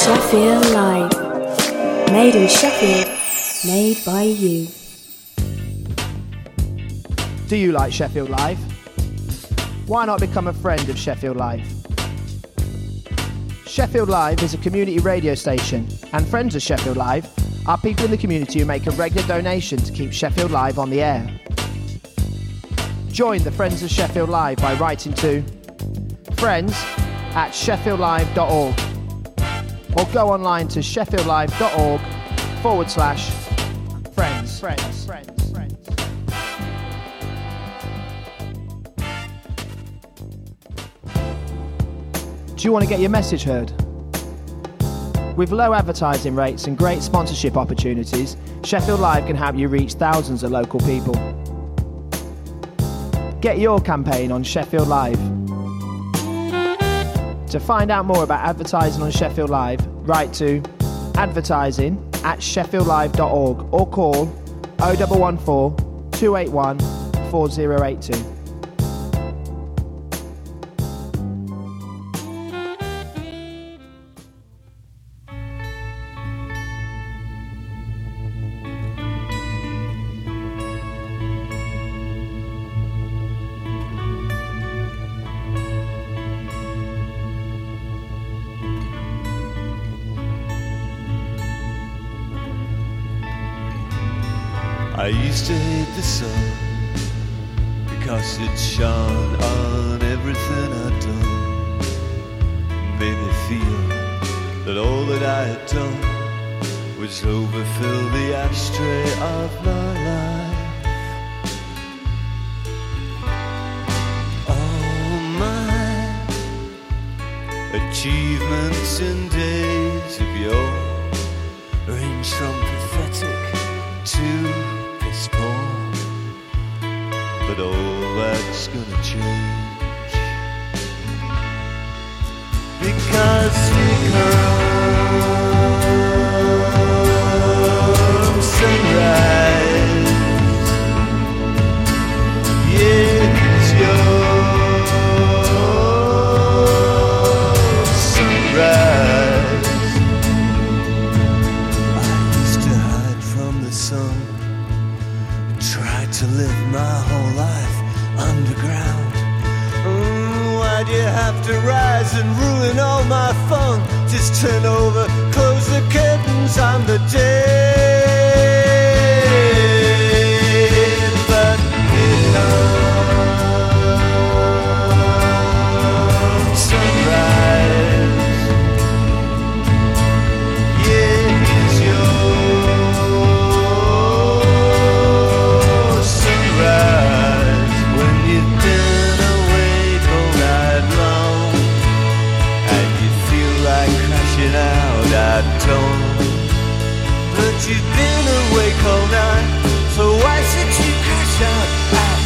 Sheffield Live. Made in Sheffield, made by you. Do you like Sheffield Live? Why not become a friend of Sheffield Live? Sheffield Live is a community radio station, and friends of Sheffield Live are people in the community who make a regular donation to keep Sheffield Live on the air. Join the Friends of Sheffield Live by writing to friends@sheffieldlive.org or go online to sheffieldlive.org/friends. Do you want to get your message heard? With low advertising rates and great sponsorship opportunities, Sheffield Live can help you reach thousands of local people. Get your campaign on Sheffield Live. To find out more about advertising on Sheffield Live, write to advertising@sheffieldlive.org or call 0114 281 4082. I used to hate the sun because it shone on everything I'd done. Made me feel that all that I had done was overfill the ashtray of my life. All my achievements and days of yore range from pathetic to poor, but all that's gonna change because we come sunrise. Yes, your sunrise. I used to hide from the sun, tried to live my whole life underground. Why'd you have to rise and ruin all my fun? Just turn over, close the curtains on the dead. But it comes sunrise. Yeah, it's yours. When you've been awake all night long and you feel like crashing out at dawn, but you've been awake all night, so why should you crash out at dawn?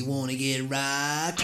wanna get rocked.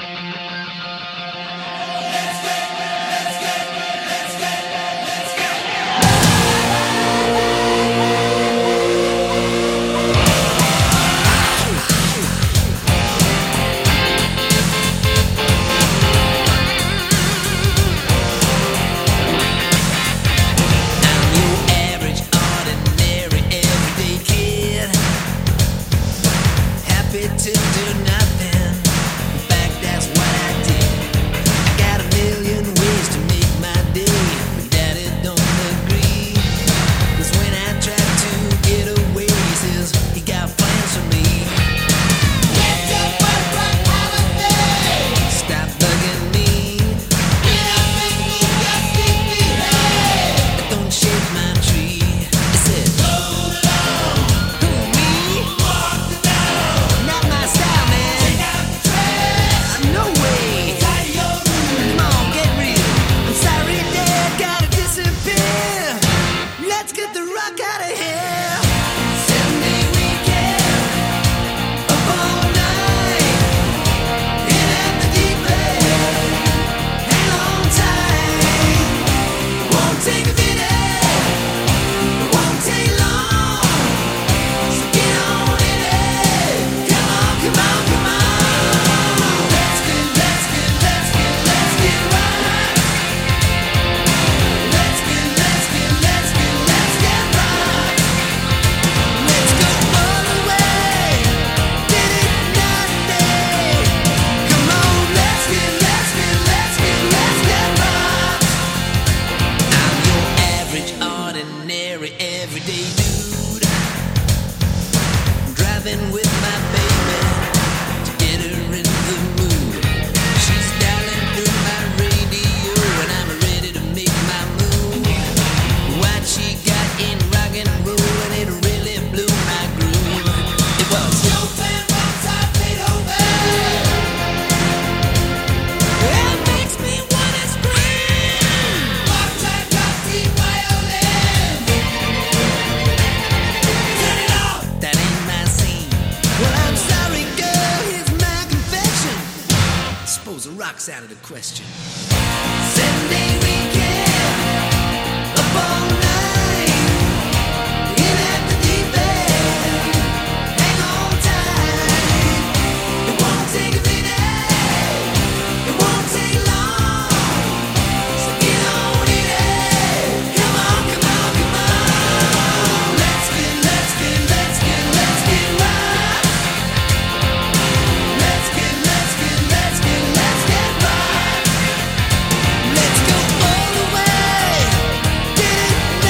To do nothing. In fact, that's what I did. I got a million ways to make my day, but Daddy don't agree. 'Cause when I tried to get away, he says he got plans for me. Get your butt right out of bed. Stop bugging me. When I think you got sleepy head. Don't shake my tree. He said, hold it on. Who, me? Walk the down. Not my style, man. Take out the trash. No way. Tie your room. Come on, get real. I'm sorry, Dad, gotta disappear. Let's get the rock out of here. 7-day weekend, up all night, in at the deep end. Hang on tight. Won't take a minute. Won't take long. So get on in it. Come on, come on, come on. Let's get right. Let's get right. Let's get right. Let's go all the way. Did it not day. Come on, let's get right. I'm your average, ordinary, everyday dude. Driving with my baby to get her in the mood. She's dialing through my radio and I'm ready to make my move. What she got in rock and roll and it really blew my groove. It was Chopin, Mozart, Beethoven. It makes me wanna scream. Mozart, Gotti, violin. Turn it off. That ain't my scene. Well, I'm sorry, girl. Here's my confession. Suppose the rock's out of the question. 7-day weekend, up all night, in at the deep end. Hang on tight. It won't take a minute. It won't take long. So get on in it. Come on, come on, come on. Let's get right. Let's get right. Let's go all the way. Did it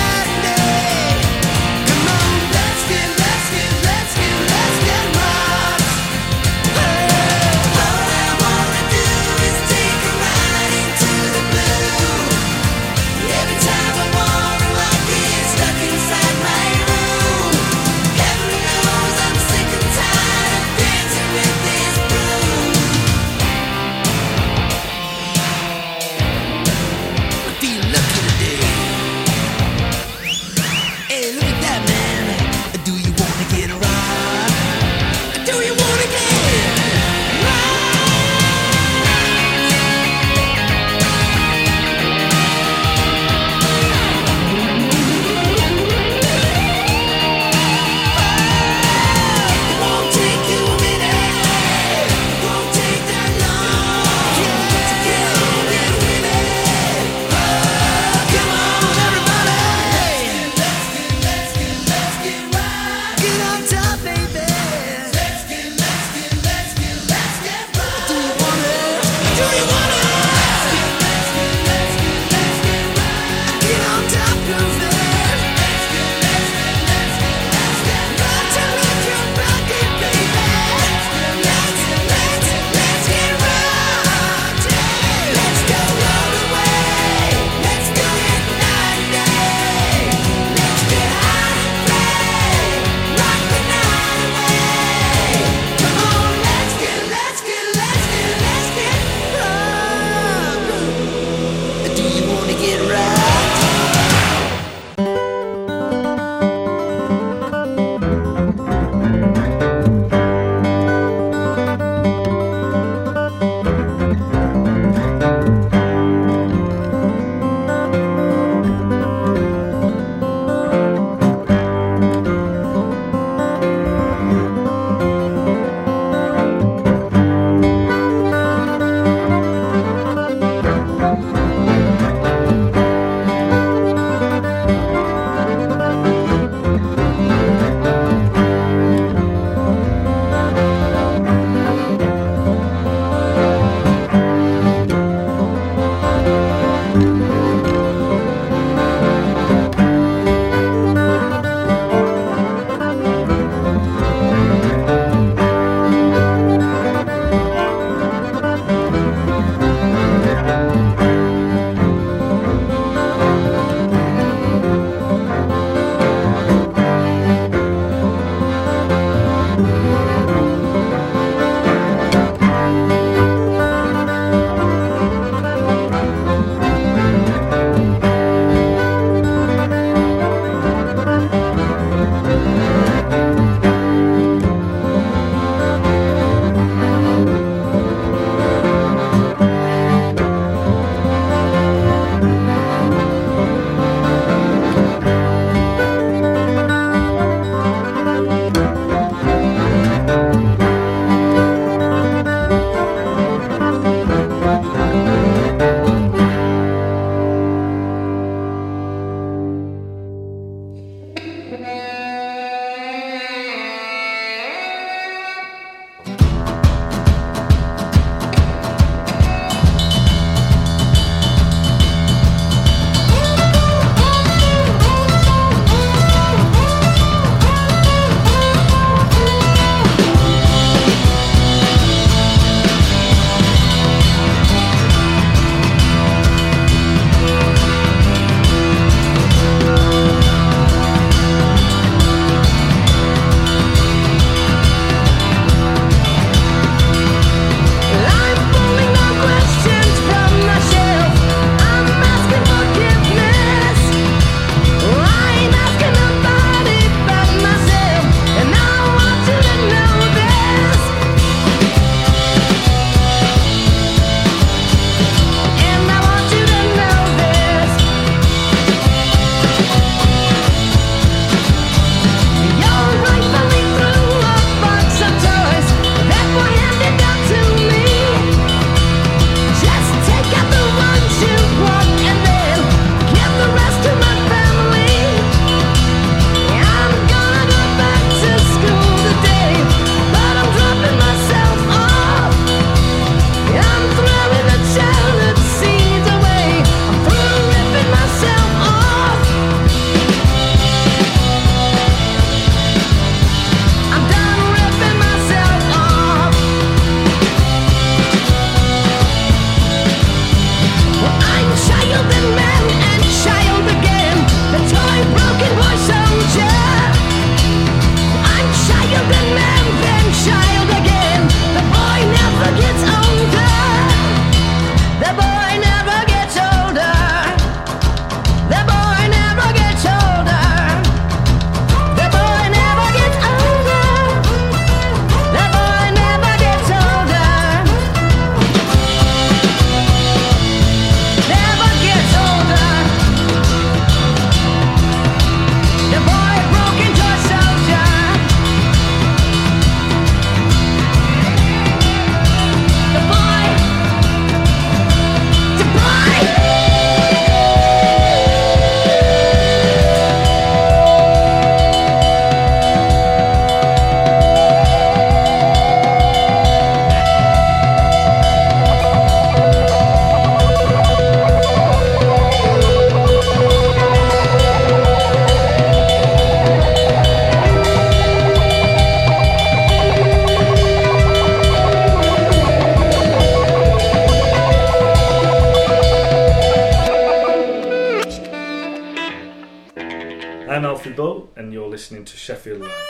you're listening to Sheffield Live.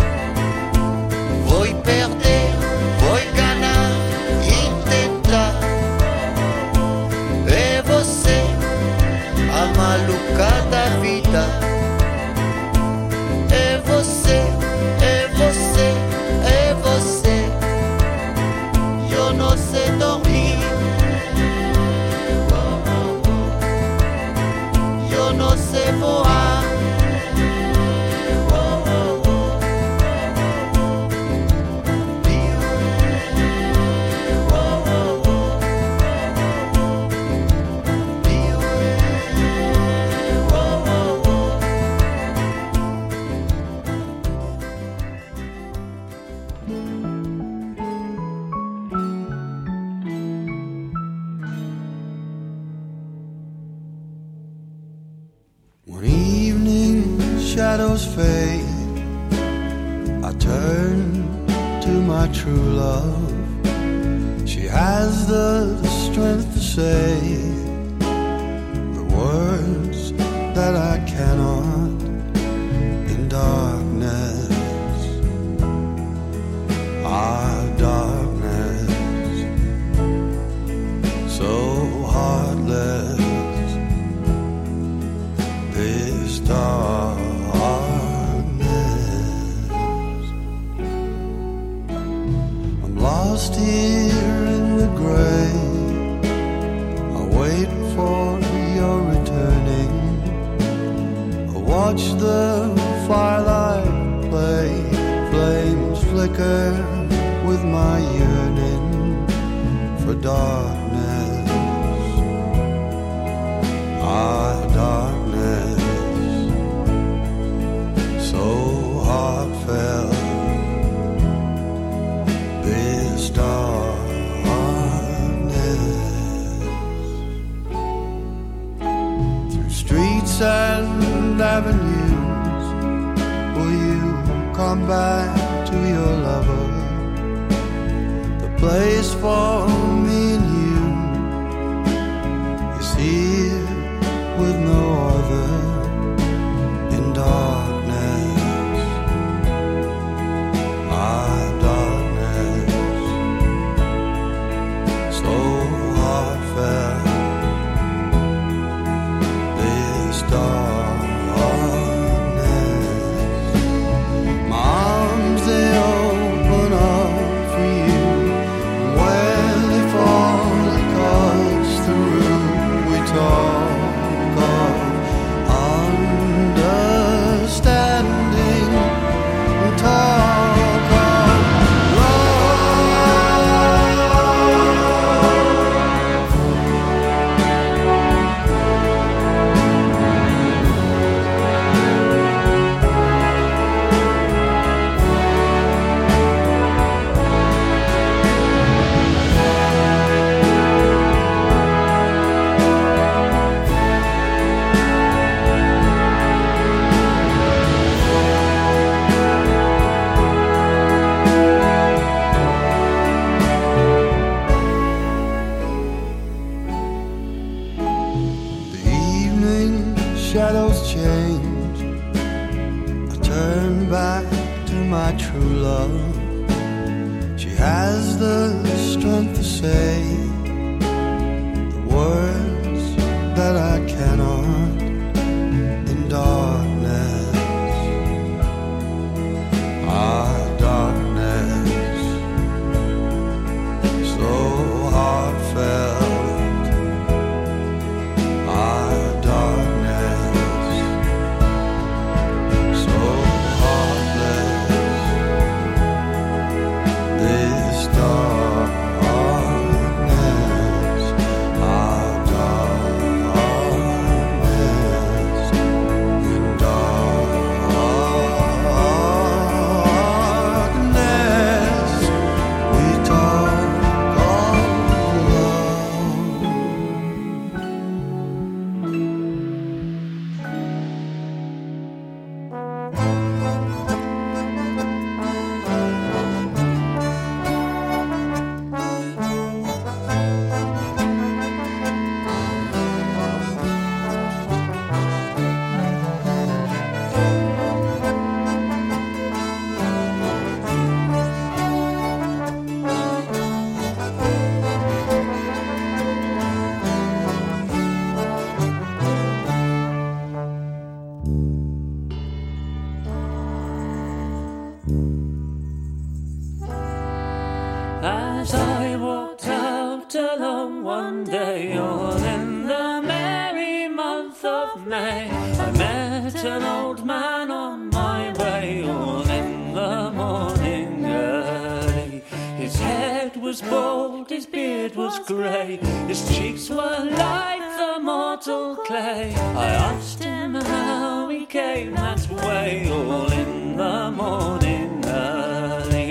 Voy perder, voy ganar, intentar. shadows fade, I turn to my true love. She has the strength to say the words that I cannot in darkness. Our darkness, so heartless. This darkness, I'm lost here in the gray. I wait for your returning. I watch the firelight play, flames flicker with my yearning for darkness. Our darkness, so heartfelt. This darkness, through streets and avenues, will you come back to your lover? The place for me and you is here with no other in darkness. Our darkness, so heartfelt. This darkness, my arms they open up for you. When they fall across the room, we talk of understanding and talk of shadows change. I turn back to my true love. She has the strength to say the words that I cannot in darkness. Our darkness, so heartfelt. Our darkness, so heartless. This darkness, our darkness, in darkness, we talk of love. As I walked out alone one day, all in the merry month of May, I met an old man on my way, all in the morning early. His head was bald, his beard was grey, his cheeks were like the mortal clay. I asked him how he came that way, all in the morning early.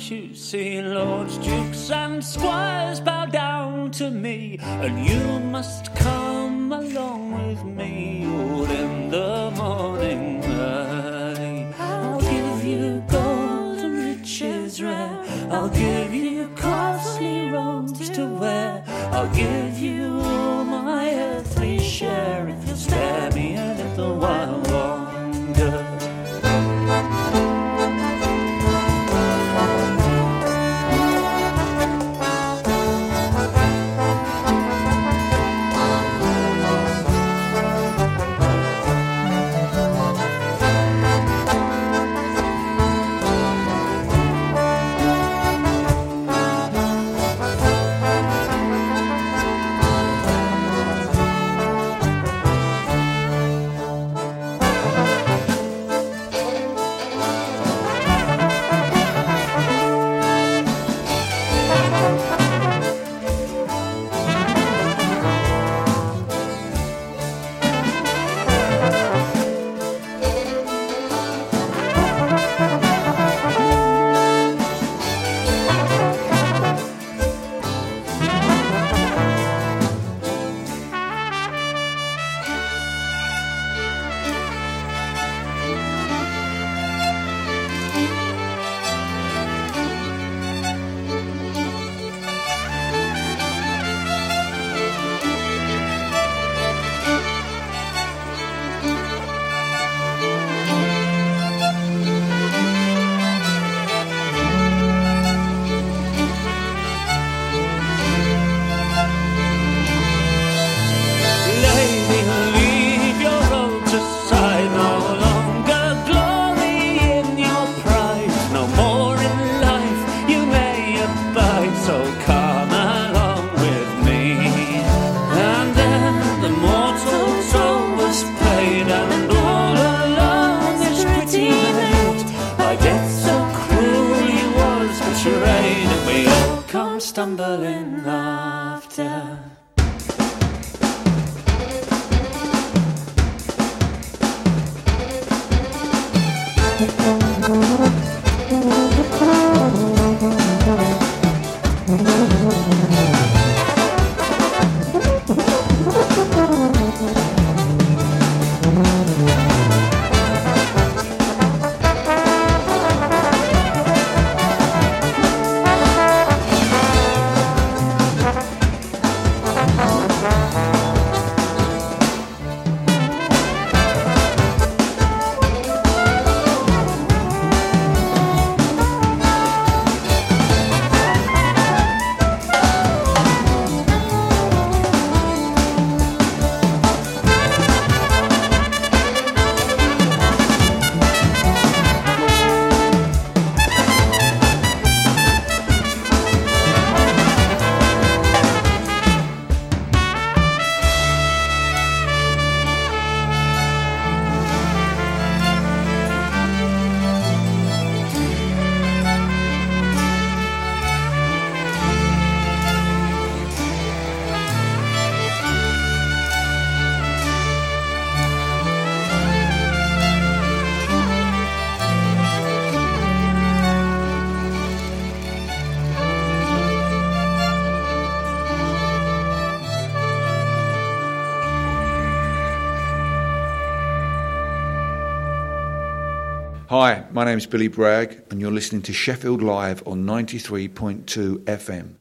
to see lords, dukes and squires bow down to me, and you must come along with me all in the morning early. I'll give you gold and riches rare, I'll give you costly robes to wear, I'll give you all my earthly share if you'll spare me a little while longer. Stumbling after. Hi, my name's Billy Bragg and you're listening to Sheffield Live on 93.2 FM.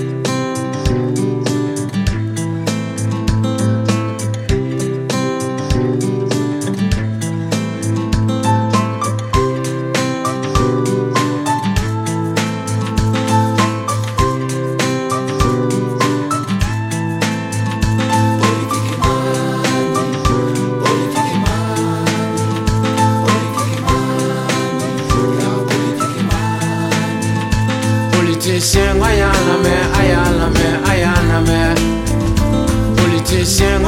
Politician, ayana me. Politician,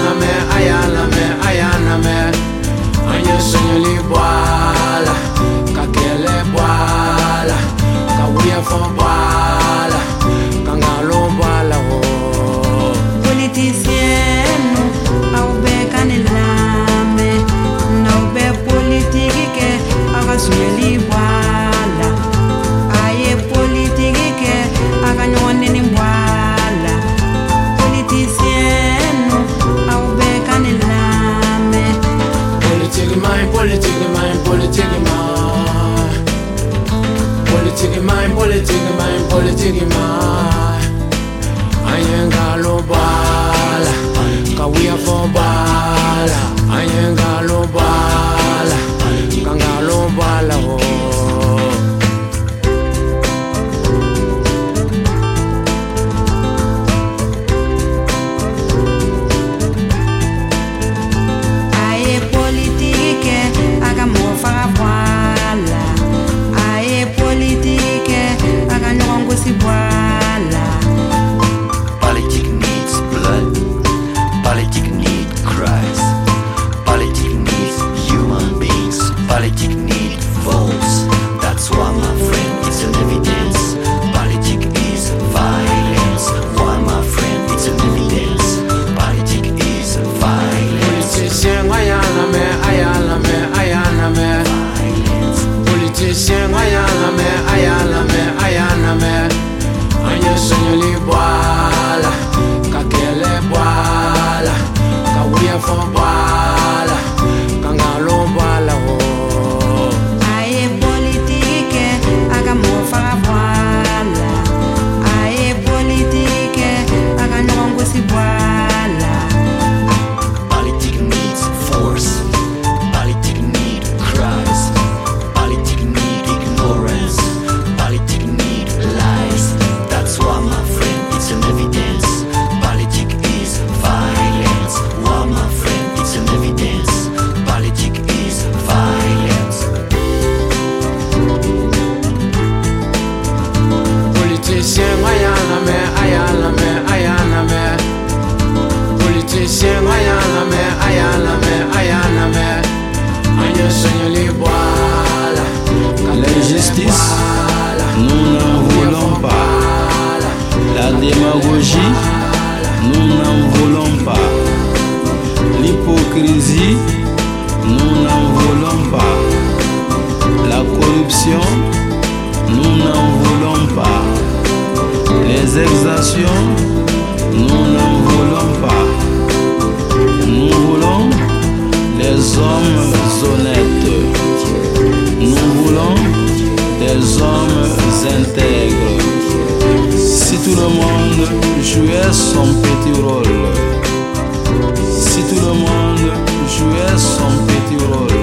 ayana me. Anya sunyali bwala, kakele bwala, kawuya fon bwala, kangalo bwala ho. Politicien, au be kanelame, no be politike, aga sunyali bwala, aye cries. Politics needs human beings. Politics need votes. That's why, my friend, it's an evidence. Politics is violence. Why, my friend, it's an evidence. Politics is violence. Politicien, ayana me, ayana me, ayana me. Politicien, ayana me, ayana me, ayana me. Anya senyoli boala, kakele boala, kawuya fon boala, kangalo boala ho. Aye politique, aga mo fara voila. Aye politique, aga nyongo si voila. Politics needs force. Politics need cries. Politics need ignorance. Politics need lies. That's why, my friend, it's an evidence. Politics is violence. Why, my friend, it's an evidence. Politics is violence. Politicien, ayana me, ayana me, ayana me. Politicien, ayana me, ayana me, ayana me. Anya senyoli boala, L'injustice, nous n'en voulons pas. La démagogie, nous n'en voulons pas. L'hypocrisie, nous n'en voulons pas. La corruption, nous n'en voulons pas. Les exactions, nous n'en voulons pas. Nous voulons des hommes honnêtes. Nous voulons des hommes intègres. Si tout le monde jouait son petit rôle, si tout le monde jouait son petit rôle,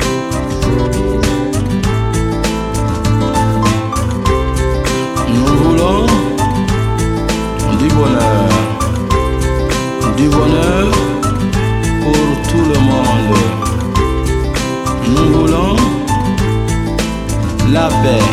nous voulons du bonheur pour tout le monde. Nous voulons la paix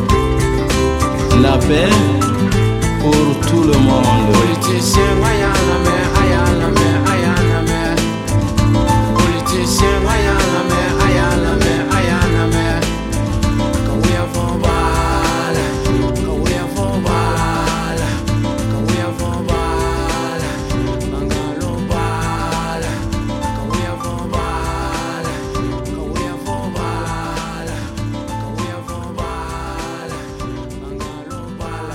pour tout le monde. politicien, ayana me, ayana me, ayana me. Politicien, ayana me, ayana me, ayana me. Kawuya fon boala, kawuya fon boala, kawuya fon boala, kangalo boala, kawuya fon boala, kawuya fon boala, kawuya fon boala, kangalo boala.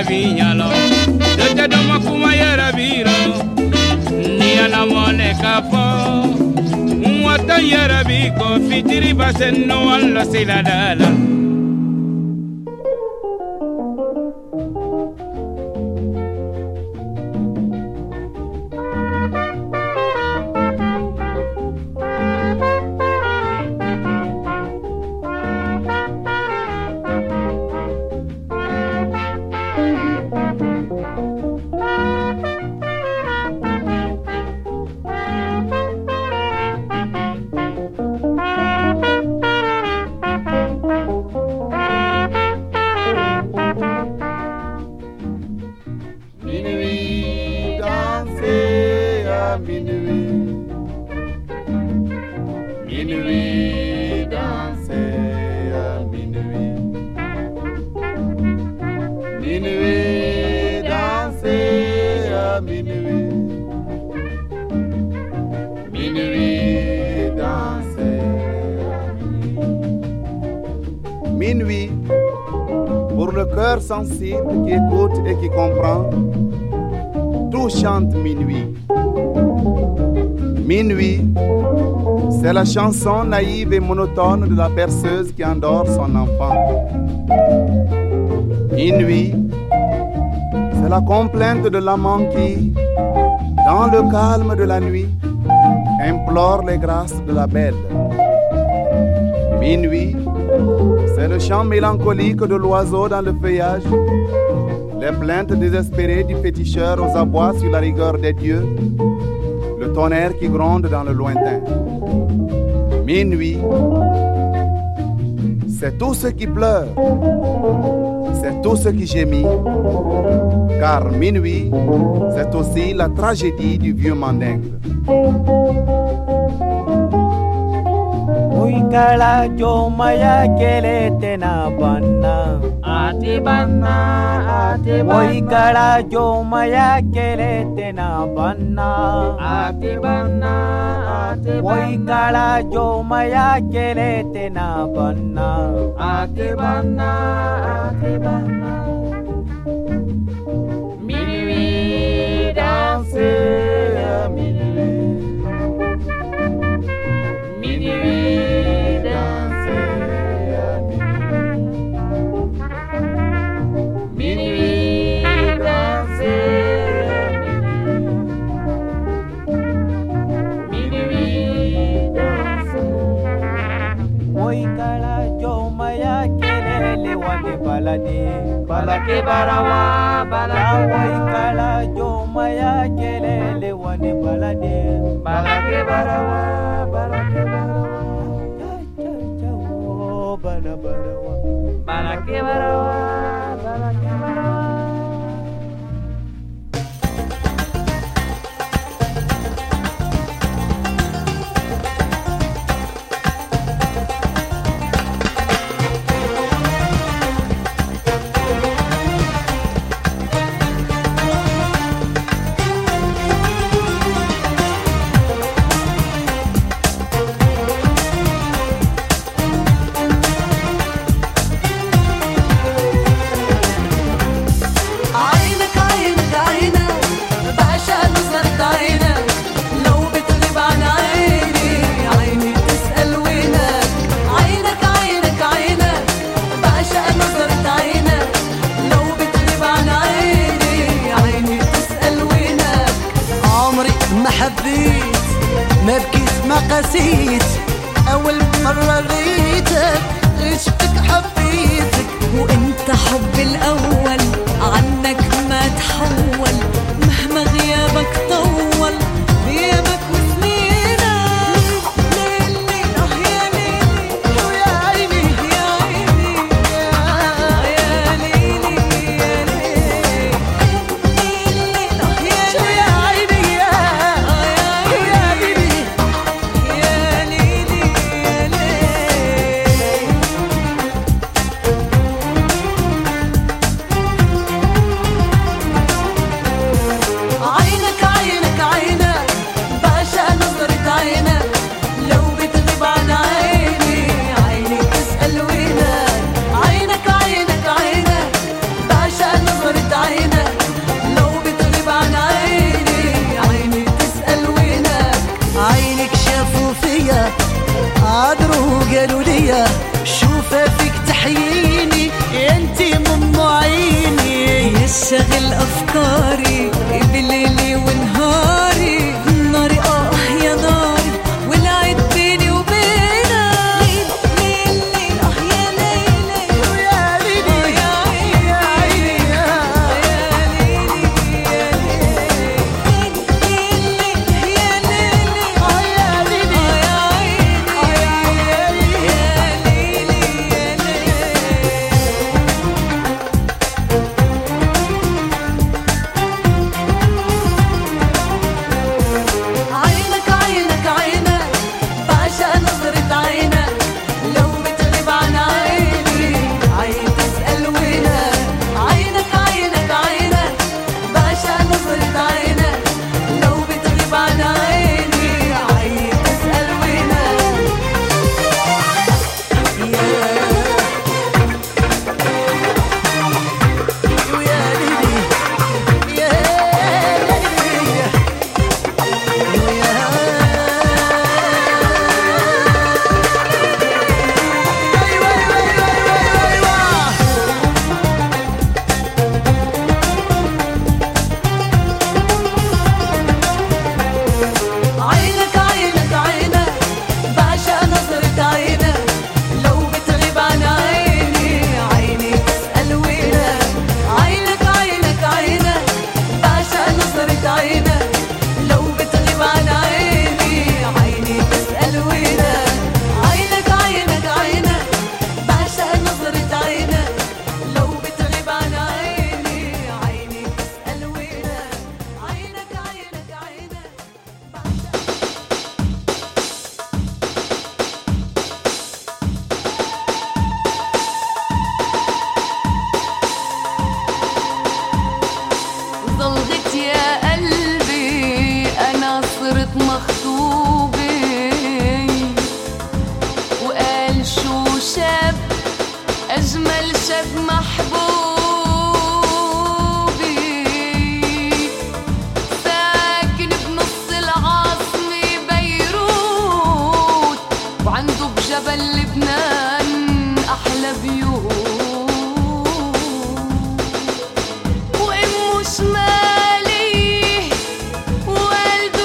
vinyalo Dete doma kuma yera biro Nia na mone kapo Mwata yera biko Fitiri basen no alla siladala Minuit, pour le cœur sensible qui écoute et qui comprend, tout chante minuit. Minuit, c'est la chanson naïve et monotone de la berceuse qui endort son enfant. Minuit, c'est la complainte de l'amant qui, dans le calme de la nuit, implore les grâces de la belle. Minuit, c'est le chant mélancolique de l'oiseau dans le feuillage, les plaintes désespérées du féticheur aux abois sur la rigueur des dieux, le tonnerre qui gronde dans le lointain. Minuit, c'est tout ce qui pleure, c'est tout ce qui gémit, car minuit, c'est aussi la tragédie du vieux mandingue. Uikala jomaya kele tena banna ati banna ati banna Uikala jomaya kele tena banna ati banna ati banna Uikala jomaya kele tena banna ati banna ati banna Minuit danser à minuit Minuit danser à minuit Minuit danser à minuit danser Moikala jomaya kelele wande balade balake barawa balake Moikala jomaya kelele wande balade balake barawa balake barawa bala barawa balake barawa balake barawa أجمل شاب محبوبي ساكن بنص العاصمة بيروت وعنده بجبل لبنان أحلى بيوت وأمه شمالي ووالده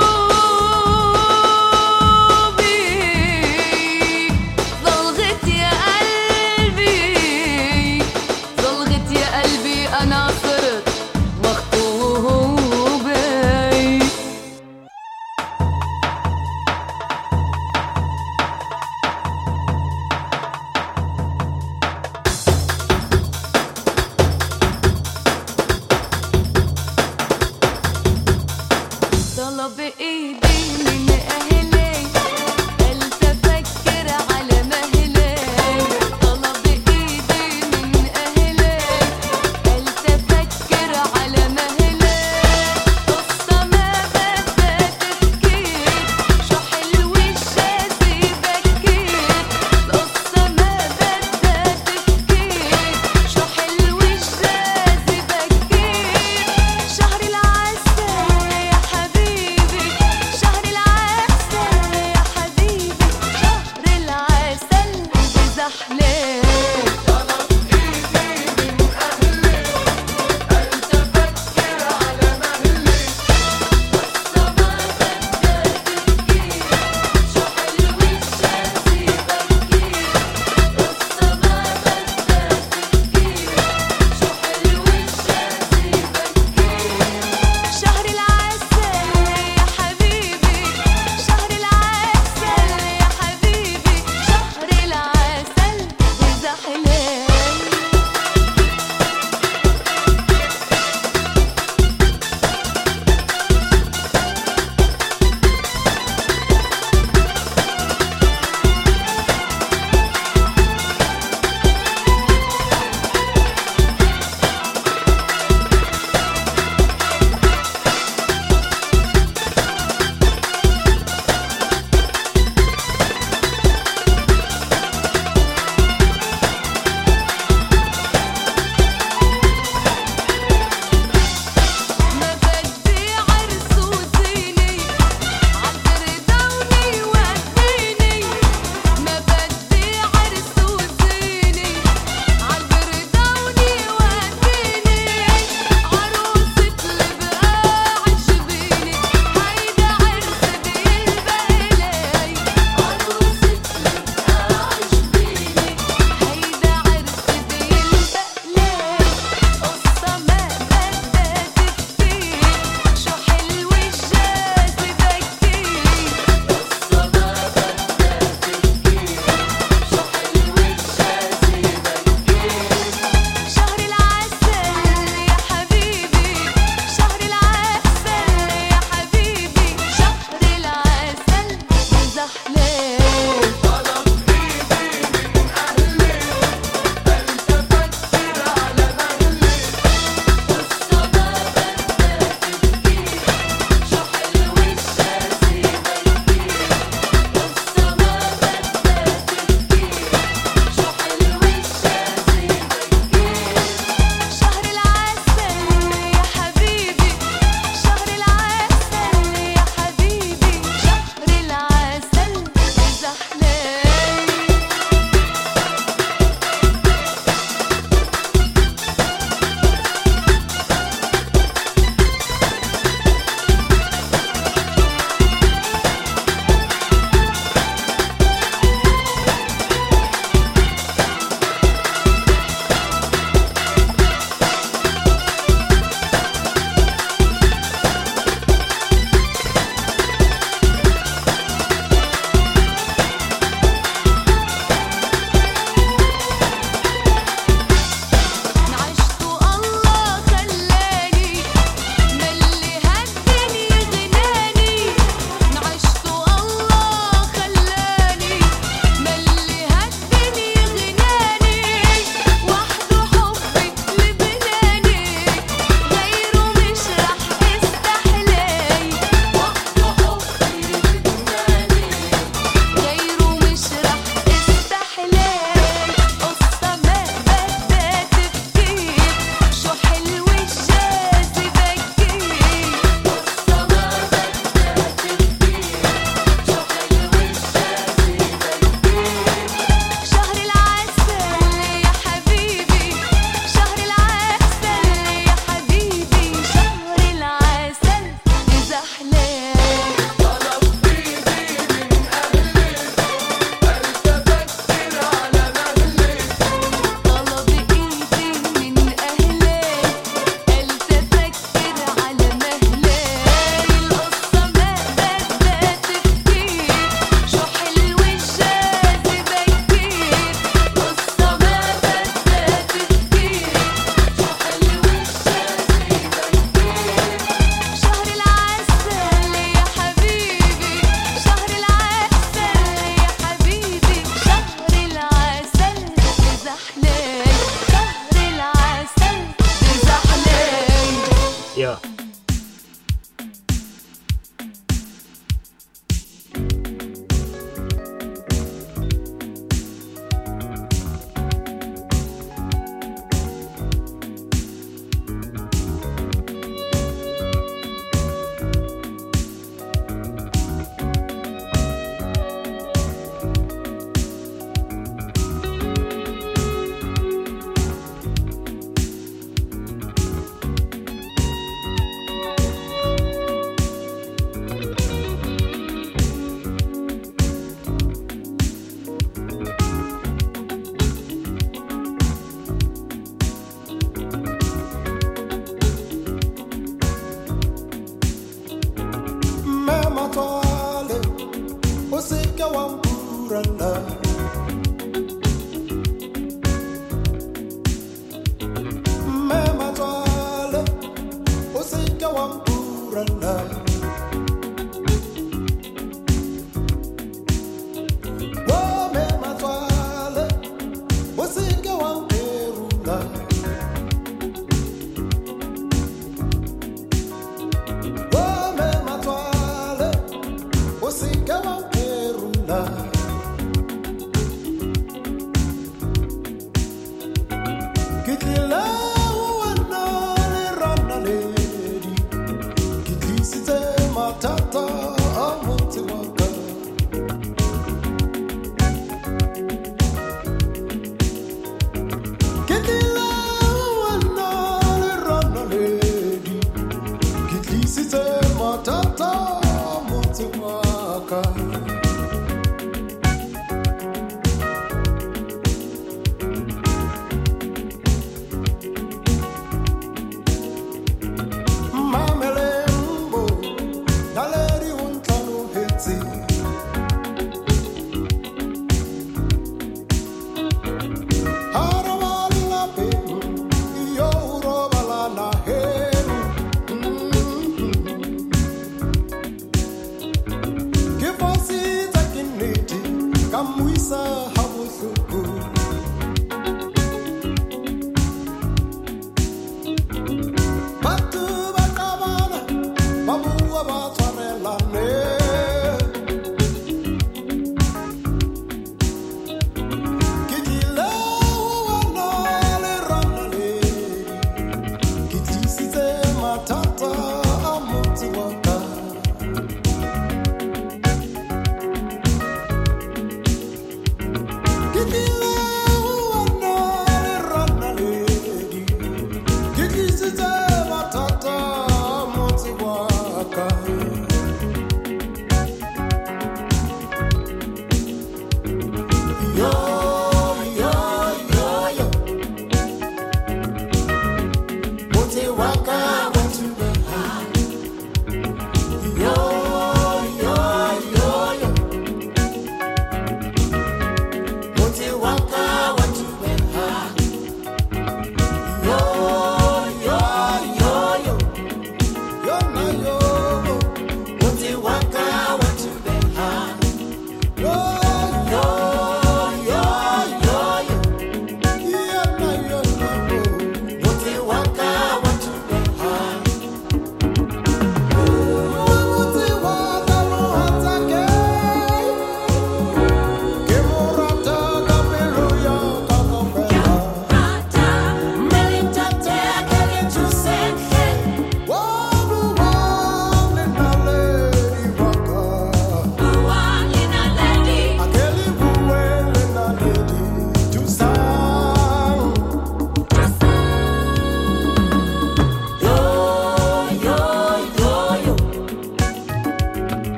جنوبي ضلغت يا قلبي ضلغت يا قلبي أنا صرت مخطوبة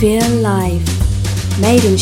Feel Live. Made in